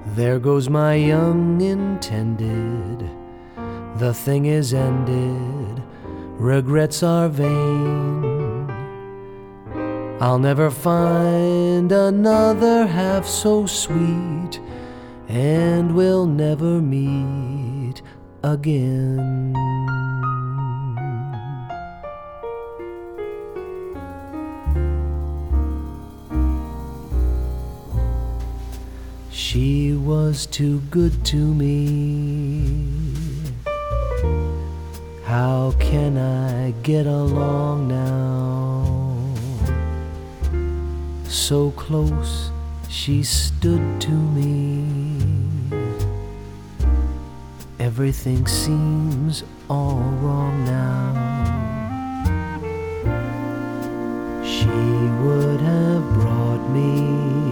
There goes my young intended, the thing is ended, regrets are vain. I'll never find another half so sweet, and we'll never meet again. She was too good to me. How can I get along now? So close she stood to me. Everything seems all wrong now. She would have brought me